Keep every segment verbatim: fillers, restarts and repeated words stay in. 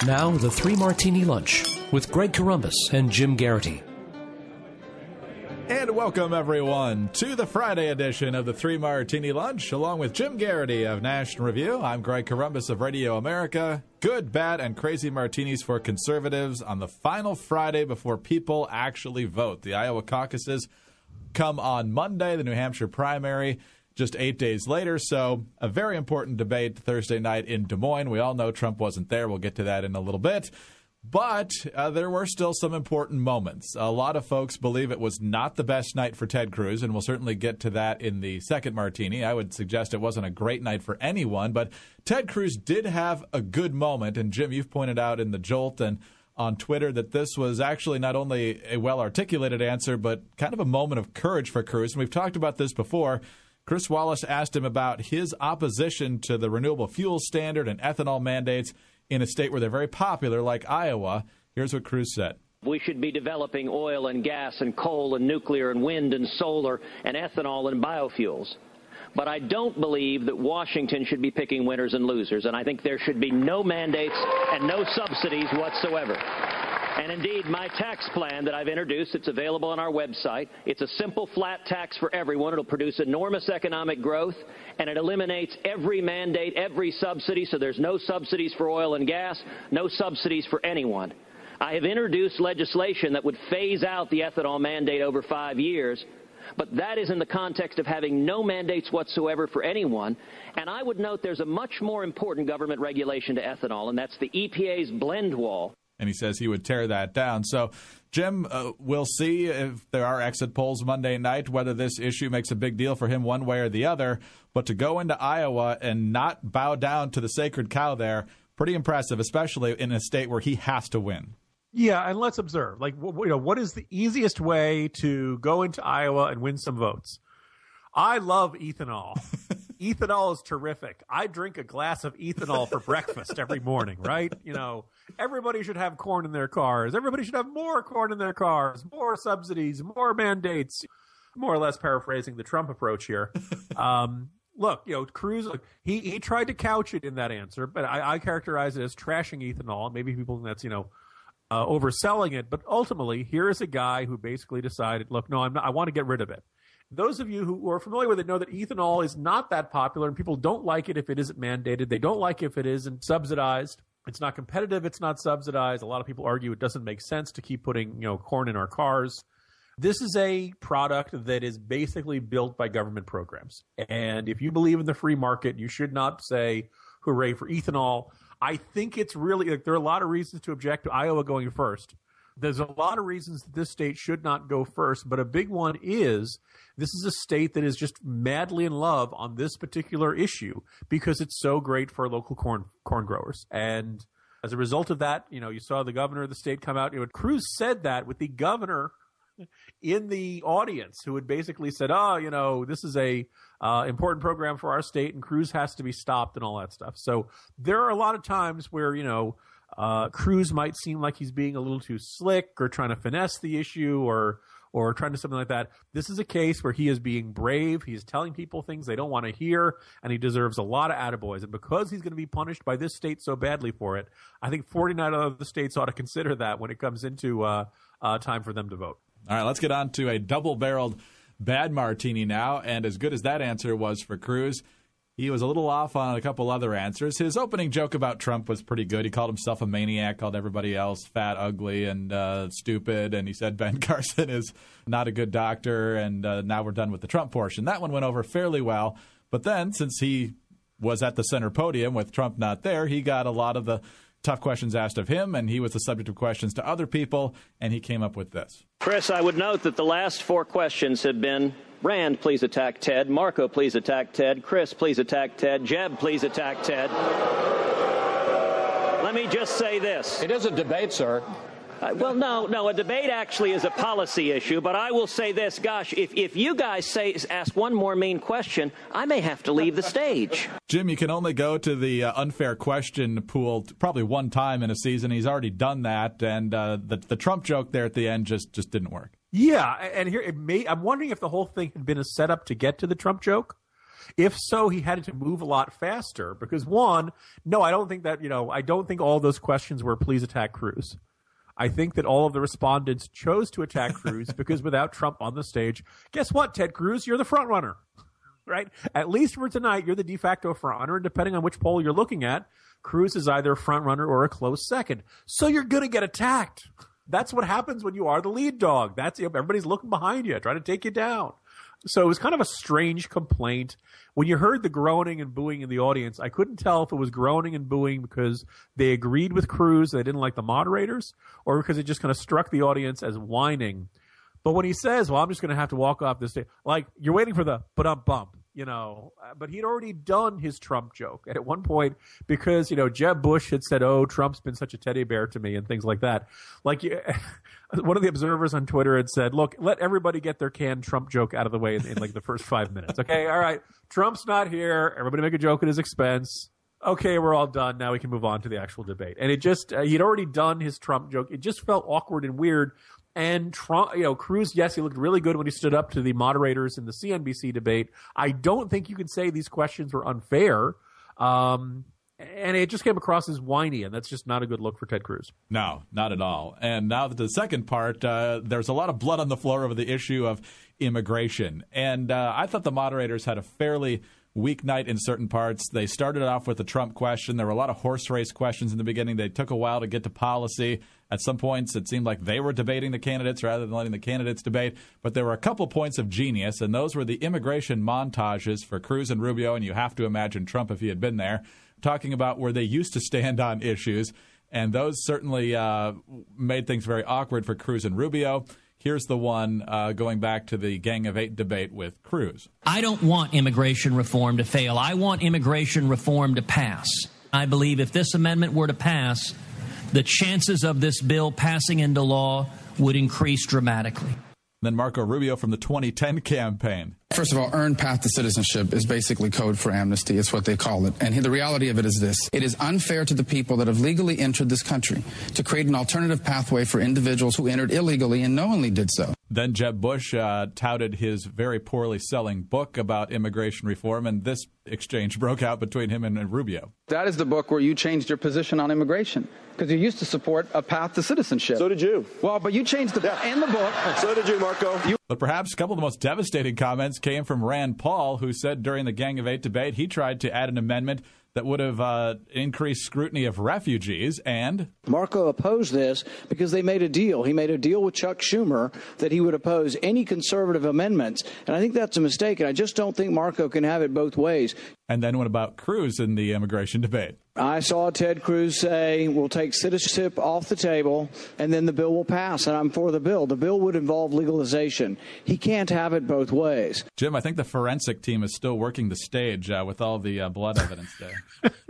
Now, the Three Martini Lunch with Greg Corombos and Jim Garrity. And welcome, everyone, to the Friday edition of the Three Martini Lunch, along with Jim Garrity of National Review. I'm Greg Corombos of Radio America. Good, bad, and crazy martinis for conservatives on the final Friday before people actually vote. The Iowa caucuses come on Monday, the New Hampshire primary just eight days later. So a very important debate Thursday night in Des Moines. We all know Trump wasn't there. We'll get to that in a little bit. But uh, there were still some important moments. A lot of folks believe it was not the best night for Ted Cruz, and we'll certainly get to that in the second martini. I would suggest it wasn't a great night for anyone, but Ted Cruz did have a good moment. And, Jim, you've pointed out in the Jolt and on Twitter that this was actually not only a well-articulated answer, but kind of a moment of courage for Cruz. And we've talked about this before. Chris Wallace asked him about his opposition to the renewable fuel standard and ethanol mandates in a state where they're very popular, like Iowa. Here's what Cruz said. We should be developing oil and gas and coal and nuclear and wind and solar and ethanol and biofuels. But I don't believe that Washington should be picking winners and losers, and I think there should be no mandates and no subsidies whatsoever. And indeed, my tax plan that I've introduced, it's available on our website. It's a simple flat tax for everyone. It'll produce enormous economic growth, and it eliminates every mandate, every subsidy, so there's no subsidies for oil and gas, no subsidies for anyone. I have introduced legislation that would phase out the ethanol mandate over five years, but that is in the context of having no mandates whatsoever for anyone. And I would note there's a much more important government regulation to ethanol, and that's the E P A's blend wall. And he says he would tear that down. So, Jim, uh, we'll see if there are exit polls Monday night, whether this issue makes a big deal for him one way or the other. But to go into Iowa and not bow down to the sacred cow there, pretty impressive, especially in a state where he has to win. Yeah, and let's observe. Like, you know, what is the easiest way to go into Iowa and win some votes? I love ethanol. Ethanol is terrific. I drink a glass of ethanol for breakfast every morning, right? You know, everybody should have corn in their cars. Everybody should have more corn in their cars, more subsidies, more mandates, more or less paraphrasing the Trump approach here. Um, look, you know, Cruz, look, he, he tried to couch it in that answer, but I, I characterize it as trashing ethanol. Maybe people think that's, you know, uh, overselling it. But ultimately, here is a guy who basically decided, look, no, I'm not, I want to get rid of it. Those of you who are familiar with it know that ethanol is not that popular, and people don't like it if it isn't mandated. They don't like it if it isn't subsidized. It's not competitive. It's not subsidized. A lot of people argue it doesn't make sense to keep putting, you know, corn in our cars. This is a product that is basically built by government programs. And if you believe in the free market, you should not say, hooray for ethanol. I think it's really, like, there are a lot of reasons to object to Iowa going first. There's a lot of reasons that this state should not go first, but a big one is this is a state that is just madly in love on this particular issue because it's so great for local corn corn growers. And as a result of that, you know, you saw the governor of the state come out. You know, Cruz said that with the governor in the audience, who had basically said, oh, you know, this is a uh, important program for our state, and Cruz has to be stopped and all that stuff. So there are a lot of times where, you know, Uh, Cruz might seem like he's being a little too slick or trying to finesse the issue or or trying to something like that. This is a case where he is being brave. He's telling people things they don't want to hear, and he deserves a lot of attaboys. And because he's going to be punished by this state so badly for it, I think forty-nine of the states ought to consider that when it comes into uh, uh, time for them to vote. All right, let's get on to a double-barreled bad martini now. And as good as that answer was for Cruz, he was a little off on a couple other answers. His opening joke about Trump was pretty good. He called himself a maniac, called everybody else fat, ugly, and uh, stupid. And he said Ben Carson is not a good doctor, and uh, now we're done with the Trump portion. That one went over fairly well. But then, since he was at the center podium with Trump not there, he got a lot of the tough questions asked of him, and he was the subject of questions to other people, and he came up with this. Chris, I would note that the last four questions have been Rand, please attack Ted. Marco, please attack Ted. Chris, please attack Ted. Jeb, please attack Ted. Let me just say this. It is a debate, sir. Uh, well, no, no, a debate actually is a policy issue, but I will say this. Gosh, if, if you guys say ask one more mean question, I may have to leave the stage. Jim, you can only go to the uh, unfair question pool probably one time in a season. He's already done that, and uh, the, the Trump joke there at the end just, just didn't work. Yeah, and here it may. I'm wondering if the whole thing had been a setup to get to the Trump joke, If so, he had to move a lot faster because, one, no, I don't think that, you know, I don't think all those questions were please attack Cruz. I think that all of the respondents chose to attack Cruz because without Trump on the stage, guess what, Ted Cruz? You're the front runner, right? At least for tonight, you're the de facto front runner, and depending on which poll you're looking at, Cruz is either a front runner or a close second. So you're going to get attacked. That's what happens when you are the lead dog. That's everybody's looking behind you, trying to take you down. So it was kind of a strange complaint. When you heard the groaning and booing in the audience, I couldn't tell if it was groaning and booing because they agreed with Cruz, they didn't like the moderators, or because it just kind of struck the audience as whining. But when he says, well, I'm just going to have to walk off this stage, like, you're waiting for the but-um bump, you know. But he'd already done his Trump joke. And at one point, because, you know, Jeb Bush had said, oh, Trump's been such a teddy bear to me and things like that. Like, one of the observers on Twitter had said, look, let everybody get their canned Trump joke out of the way in, in like, the first five minutes. Okay, all right, Trump's not here. Everybody make a joke at his expense. Okay, we're all done. Now we can move on to the actual debate. And it just, uh, he'd already done his Trump joke. It just felt awkward and weird. And Trump, you know, Cruz, yes, he looked really good when he stood up to the moderators in the C N B C debate. I don't think you can say these questions were unfair. Um, and it just came across as whiny, and that's just not a good look for Ted Cruz. No, not at all. And now the second part, uh, there's a lot of blood on the floor over the issue of immigration. And uh, I thought the moderators had a fairly weak night in certain parts. They started off with the Trump question. There were a lot of horse race questions in the beginning. They took a while to get to policy. At some points, it seemed like they were debating the candidates rather than letting the candidates debate. But there were a couple points of genius, and those were the immigration montages for Cruz and Rubio, and you have to imagine Trump if he had been there, talking about where they used to stand on issues. And those certainly uh, made things very awkward for Cruz and Rubio. Here's the one uh, going back to the Gang of Eight debate with Cruz. I don't want immigration reform to fail. I want immigration reform to pass. I believe if this amendment were to pass, the chances of this bill passing into law would increase dramatically. Then Marco Rubio from the twenty ten campaign. First of all, earned path to citizenship is basically code for amnesty. It's what they call it. And the reality of it is this. It is unfair to the people that have legally entered this country to create an alternative pathway for individuals who entered illegally and knowingly did so. Then Jeb Bush uh, touted his very poorly selling book about immigration reform, and this exchange broke out between him and, and Rubio. That is the book where you changed your position on immigration, because you used to support a path to citizenship. So did you. Well, but you changed the yeah. in the book. So did you, Marco. You- but perhaps a couple of the most devastating comments came from Rand Paul, who said during the Gang of Eight debate he tried to add an amendment that would have uh, increased scrutiny of refugees, and Marco opposed this because they made a deal. He made a deal with Chuck Schumer that he would oppose any conservative amendments, and I think that's a mistake, and I just don't think Marco can have it both ways. And then what about Cruz in the immigration debate? I saw Ted Cruz say, we'll take citizenship off the table, and then the bill will pass, and I'm for the bill. The bill would involve legalization. He can't have it both ways. Jim, I think the forensic team is still working the stage uh, with all the uh, blood evidence there.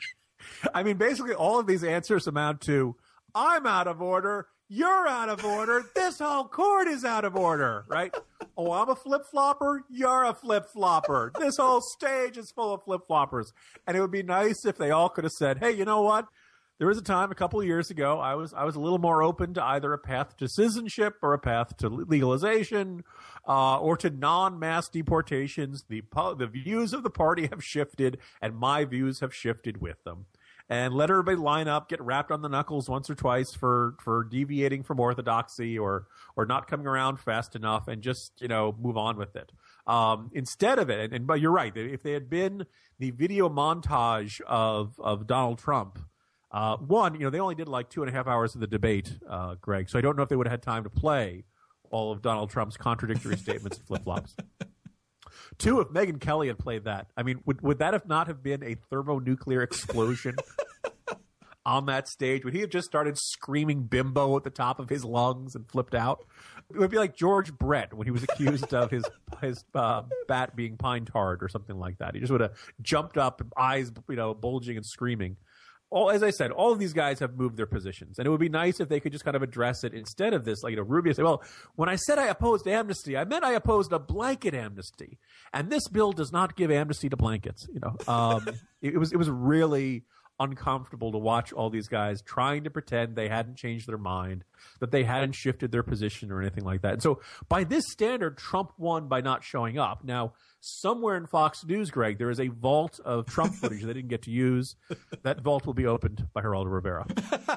I mean, basically, all of these answers amount to, I'm out of order, you're out of order, this whole court is out of order, right? Oh, I'm a flip-flopper, you're a flip-flopper. This whole stage is full of flip-floppers. And it would be nice if they all could have said, hey, you know what? There was a time a couple of years ago I was I was a little more open to either a path to citizenship or a path to legalization uh, or to non-mass deportations. The the views of the party have shifted, and my views have shifted with them. And let everybody line up, get wrapped on the knuckles once or twice for, for deviating from orthodoxy or or not coming around fast enough, and just, you know, move on with it. Um, instead of it, and, and but you're right, if they had been the video montage of of Donald Trump. Uh, one, you know, they only did like two and a half hours of the debate, uh, Greg, so I don't know if they would have had time to play all of Donald Trump's contradictory statements and flip-flops. Two, if Megyn Kelly had played that, I mean, would, would that have not have been a thermonuclear explosion on that stage? Would he have just started screaming bimbo at the top of his lungs and flipped out? It would be like George Brett when he was accused of his his uh, bat being pine-tarred or something like that. He just would have jumped up, eyes, you know, bulging and screaming. All, as I said, all of these guys have moved their positions, and it would be nice if they could just kind of address it instead of this. Like, you know, Rubio say, well, when I said I opposed amnesty, I meant I opposed a blanket amnesty, and this bill does not give amnesty to blankets. You know, um, it, it was it was really uncomfortable to watch all these guys trying to pretend they hadn't changed their mind, that they hadn't shifted their position or anything like that. And so by this standard, Trump won by not showing up. Now, somewhere in Fox News, Greg, there is a vault of Trump footage they didn't get to use. That vault will be opened by Geraldo Rivera.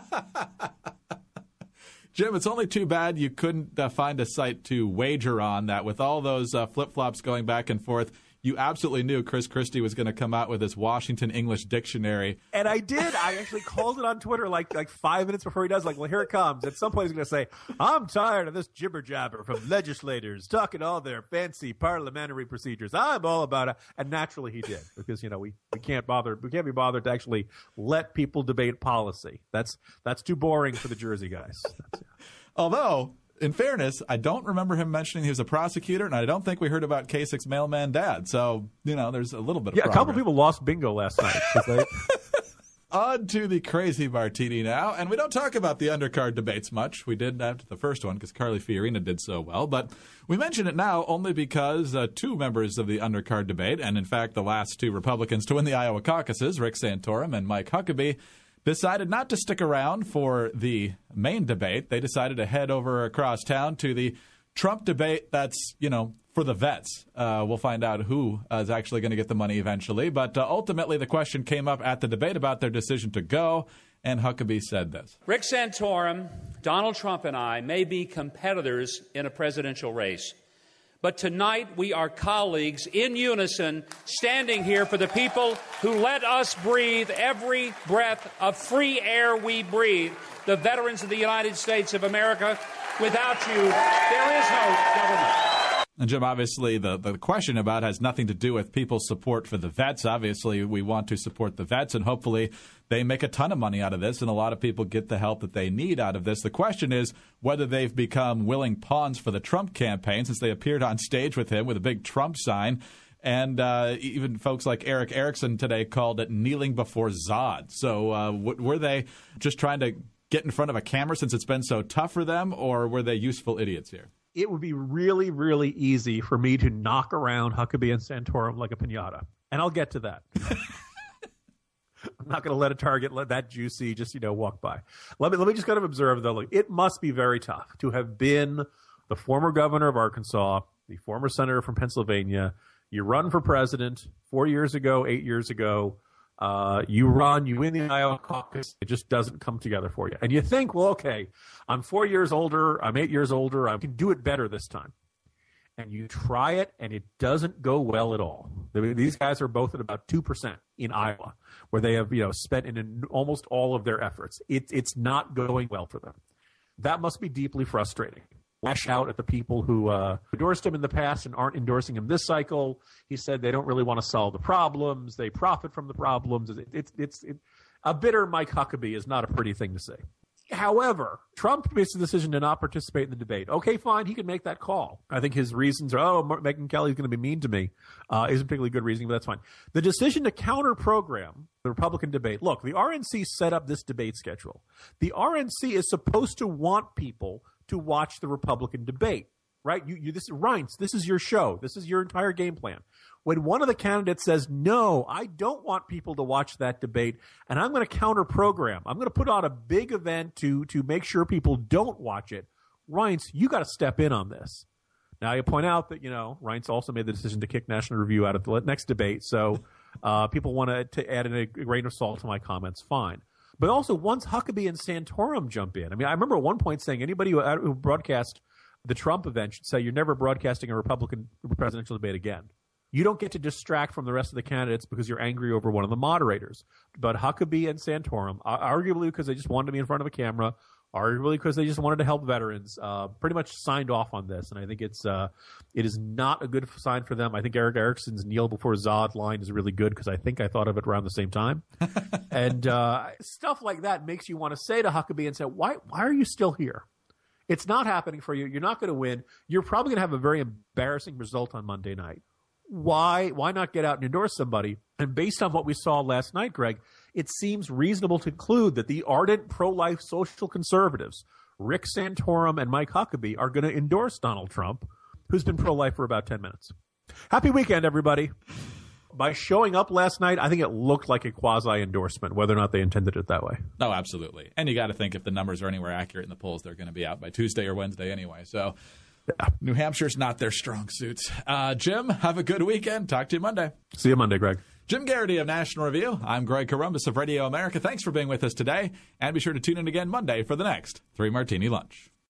Jim, it's only too bad you couldn't uh, find a site to wager on that with all those uh, flip-flops going back and forth. You absolutely knew Chris Christie was going to come out with his Washington English Dictionary. And I did. I actually called it on Twitter like like five minutes before he does. Like, well, here it comes. At some point, he's going to say, I'm tired of this jibber-jabber from legislators talking all their fancy parliamentary procedures. I'm all about it. And naturally, he did. Because, you know, we, we can't bother. We can't be bothered to actually let people debate policy. That's, that's too boring for the Jersey guys. That's, yeah. Although... in fairness, I don't remember him mentioning he was a prosecutor, and I don't think we heard about Kasich's mailman dad. So, you know, there's a little bit of Yeah, progress. A couple people lost bingo last night. They... On to the crazy martini now. And we don't talk about the undercard debates much. We did after the first one because Carly Fiorina did so well. But we mention it now only because uh, two members of the undercard debate, and in fact the last two Republicans to win the Iowa caucuses, Rick Santorum and Mike Huckabee, decided not to stick around for the main debate. They decided to head over across town to the Trump debate that's, you know, for the vets. Uh, we'll find out who uh, is actually going to get the money eventually. But uh, ultimately, the question came up at the debate about their decision to go, and Huckabee said this. Rick Santorum, Donald Trump, and I may be competitors in a presidential race. But tonight, we are colleagues in unison, standing here for the people who let us breathe every breath of free air we breathe, the veterans of the United States of America. Without you, there is no government. And, Jim, obviously, the, the question about has nothing to do with people's support for the vets. Obviously, we want to support the vets, and hopefully they make a ton of money out of this, and a lot of people get the help that they need out of this. The question is whether they've become willing pawns for the Trump campaign since they appeared on stage with him with a big Trump sign. And uh, even folks like Eric Erickson today called it kneeling before Zod. So uh, w- were they just trying to get in front of a camera since it's been so tough for them, or were they useful idiots here? It would be really, really easy for me to knock around Huckabee and Santorum like a piñata. And I'll get to that. I'm not going to let a target, let that juicy just, you know, walk by. Let me let me just kind of observe, though. Look, it must be very tough to have been the former governor of Arkansas, the former senator from Pennsylvania. You run for president four years ago, eight years ago. Uh, you run, you win the Iowa caucus. It just doesn't come together for you. And you think, well, okay, I'm four years older. I'm eight years older. I can do it better this time. And you try it, and it doesn't go well at all. These guys are both at about two percent in Iowa, where they have, you know, spent in almost all of their efforts. It, it's not going well for them. That must be deeply frustrating. Lash out at the people who uh, endorsed him in the past and aren't endorsing him this cycle. He said they don't really want to solve the problems. They profit from the problems. It, it, it's it, a bitter Mike Huckabee is not a pretty thing to say. However, Trump makes the decision to not participate in the debate. Okay, fine, he can make that call. I think his reasons are, oh, Megyn Kelly's going to be mean to me, uh, isn't particularly good reasoning, but that's fine. The decision to counter-program the Republican debate. Look, the R N C set up this debate schedule. The R N C is supposed to want people to watch the Republican debate, right? You, you, this Reince, this is your show. This is your entire game plan. When one of the candidates says, no, I don't want people to watch that debate, and I'm going to counter-program. I'm going to put on a big event to, to make sure people don't watch it. Reince, you got to step in on this. Now, you point out that, you know, Reince also made the decision to kick National Review out of the next debate, so uh, people want to, to add in a grain of salt to my comments, fine. But also, once Huckabee and Santorum jump in, I mean, I remember at one point saying anybody who, who broadcast the Trump event should say you're never broadcasting a Republican presidential debate again. You don't get to distract from the rest of the candidates because you're angry over one of the moderators. But Huckabee and Santorum, arguably because they just wanted to be in front of a camera, arguably because they just wanted to help veterans, uh, pretty much signed off on this. And I think it's uh, it is not a good sign for them. I think Eric Erickson's kneel before Zod line is really good because I think I thought of it around the same time. And uh, stuff like that makes you want to say to Huckabee and say, why, why are you still here? It's not happening for you. You're not going to win. You're probably going to have a very embarrassing result on Monday night. Why why not get out and endorse somebody? And based on what we saw last night, Greg, it seems reasonable to conclude that the ardent pro-life social conservatives, Rick Santorum and Mike Huckabee, are going to endorse Donald Trump, who's been pro-life for about ten minutes. Happy weekend, everybody. by showing up last night, I think it looked like a quasi-endorsement, whether or not they intended it that way. Oh, absolutely. And you got to think if the numbers are anywhere accurate in the polls, they're going to be out by Tuesday or Wednesday anyway. So yeah. New Hampshire's not their strong suit. Uh, Jim, have a good weekend. Talk to you Monday. See you Monday, Greg. Jim Garrity of National Review. I'm Greg Corombos of Radio America. Thanks for being with us today. And be sure to tune in again Monday for the next Three Martini Lunch.